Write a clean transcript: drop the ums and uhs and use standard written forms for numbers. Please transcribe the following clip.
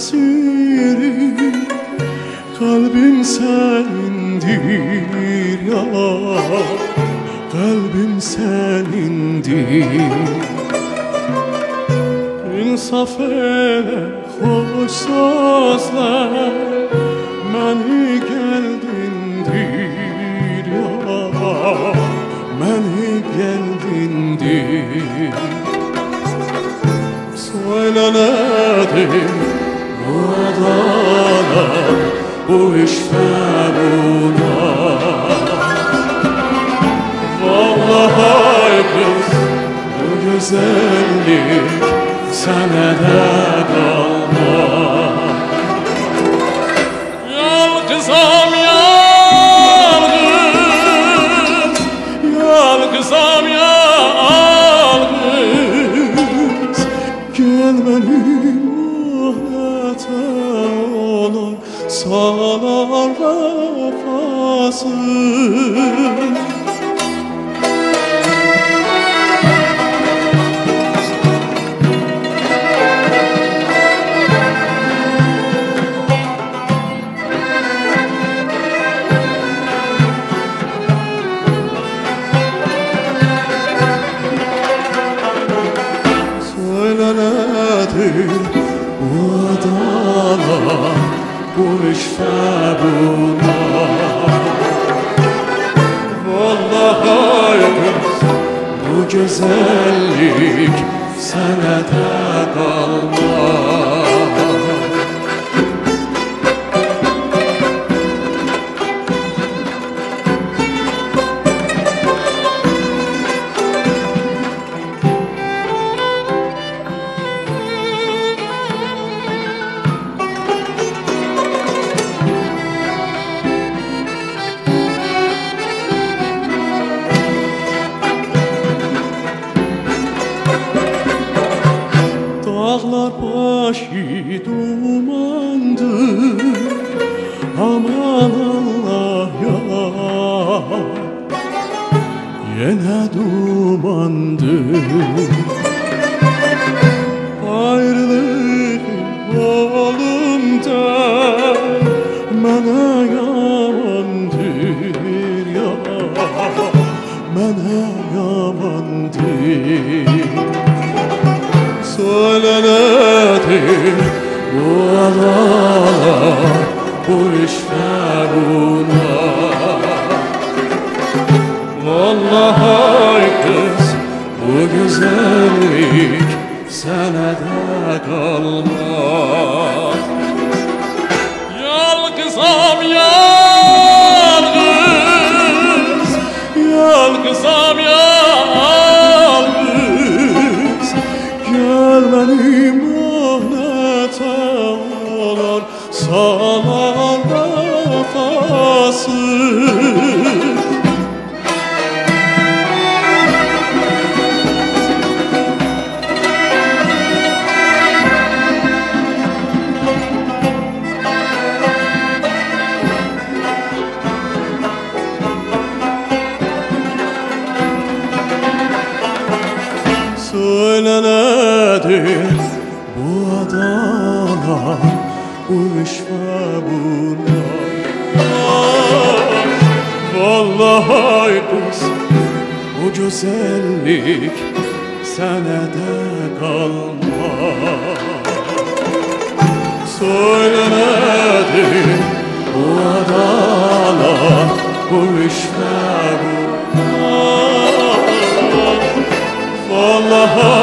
esiri, kalbim senindir ya, kalbim senindir. İnsaf eyle, hoş sözler məni gəldindir ya, məni gəldindir. Söyle nedir bu adalar, bu iş ve buna? Vallahi kız, bu güzellik sana da kalmaz. Yalgızam yalgız, yalgızam yalgız. Gel benim ahlete olan salar vefasız. Bu adalar, bu iş ve buna? Vallahi kız, bu güzellik sana da kalmaz. Dağlar başı dumandır, aman Allah ya, yine dumandır. Ayrılık olumda mənə yamandır ya, mənə yamandır. Söyle nedir bu adalar, bu iş ve buna? Vallahi kız, bu güzellik sana da kalmaz. Yalgızam yalgız, yalgızam yalgız. Gel benim ahlete olan salar vefasız. Söyle nedir bu adalar, bu iş ve buna? Vallahi kız, bu güzellik sana da kalmaz. Söyle nedir bu adalar, bu iş ve buna? Vallahi